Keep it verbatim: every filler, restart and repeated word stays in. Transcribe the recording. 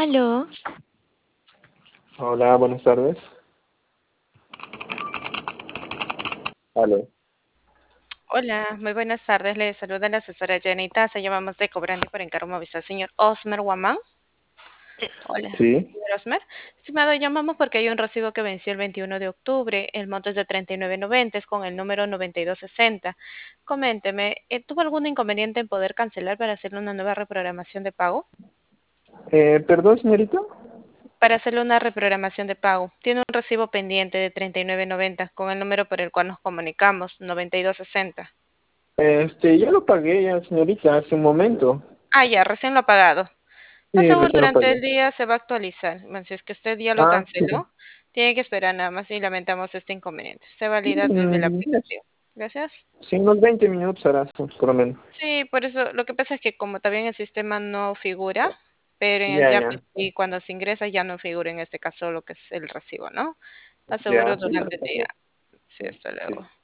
Aló, Hola, buenas tardes. Aló. hola, muy buenas tardes. Le saluda la asesora Janita. Se llamamos de Cobrante por encargo Movistar, señor Osmer Guamán. Hola, Sí. señor Osmer. Estimado, llamamos porque hay un recibo que venció el veintiuno de octubre. El monto es de treinta y nueve noventa, es con el número noventa y dos sesenta. Coménteme, eh, ¿tuvo algún inconveniente en poder cancelar para hacerle una nueva reprogramación de pago? Eh, perdón, señorita. Para hacerle una reprogramación de pago. Tiene un recibo pendiente de treinta y nueve noventa con el número por el cual nos comunicamos, noventa y dos sesenta. Este, ya lo pagué ya, señorita, hace un momento. Ah, ya, recién lo ha pagado. Más Sí, seguro recién lo durante pagué. el día se va a actualizar. Bueno, si es que usted ya lo Ah, sí. canceló, tiene que esperar nada más y lamentamos este inconveniente. Se valida desde la Mm, aplicación. Gracias. sí, unos veinte minutos hará, sí, por lo menos. Sí, por eso lo que pasa es que como también el sistema no figura, pero en el Ya, Yape ya. y cuando se ingresa ya no figura en este caso lo que es el recibo, ¿no? Más seguro Ya, sí, no se durante el día. preocupe. Sí, hasta Sí. luego.